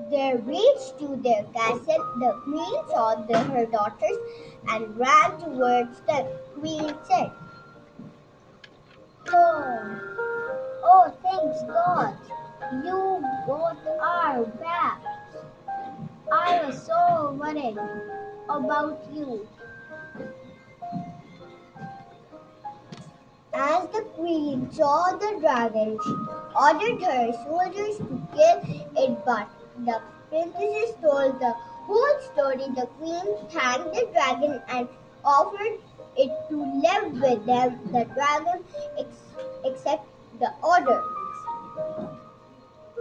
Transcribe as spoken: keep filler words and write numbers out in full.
they reached to their castle, the queen saw the, her daughters and ran towards them. Queen said, "Oh, oh, thanks God, you both are back. I was so worried about you." As the queen saw the dragon, she ordered her soldiers to kill it, but the princesses told the whole story. The queen thanked the dragon and offered it to live with them. The dragon ex- accepted the order.